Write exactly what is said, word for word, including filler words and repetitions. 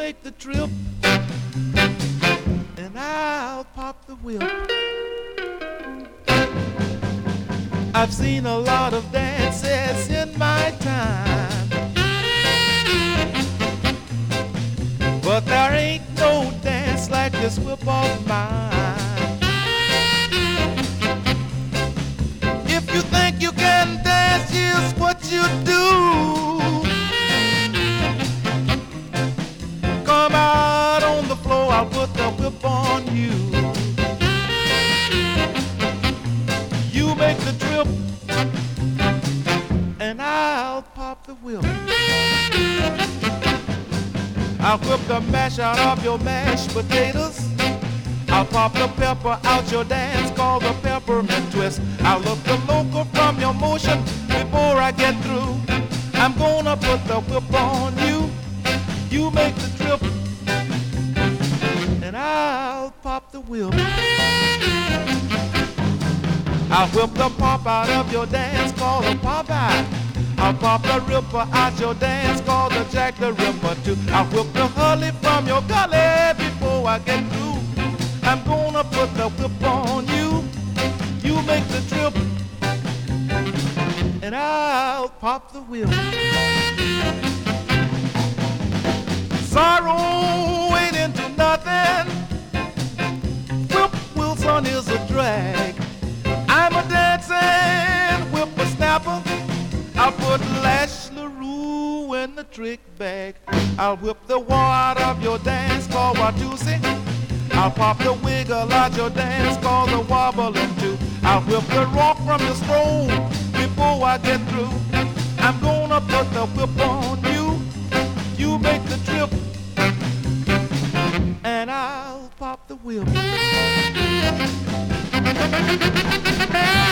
make the trip, and I'll pop the whip. I've seen a lot of dances in my time, but there ain't no dance like this whip of mine. If you think you can dance, here's what you do. Come out on the floor, I'll put the whip on you. You make the trip, and I'll pop the whip. I'll whip the mash out of your mashed potatoes. I'll pop the pepper out your dance called the peppermint twist. I'll look the local from your motion before I get through. I'm gonna put the whip on you. You make the trip, and I'll pop the whip. I'll whip the pop out of your dance called the Popeye. I'll pop the ripper out your dance called the Jack the Ripper too. I'll whip the hully from your gully before I get through. I'm gonna put the whip on you. You make the trip, and I'll pop the whip. Sorrow ain't into nothing. Whip Wilson is a drag. I'm a dancing whippersnapper. I'll put Lash LaRue in the trick bag. I'll whip the war out of your dance called Watusi. I'll pop the wiggle out your dance called the wobbling too. I'll whip the rock from your stroll before I get through. I'm gonna put the whip on you. You make the trip, and I'll pop the whip.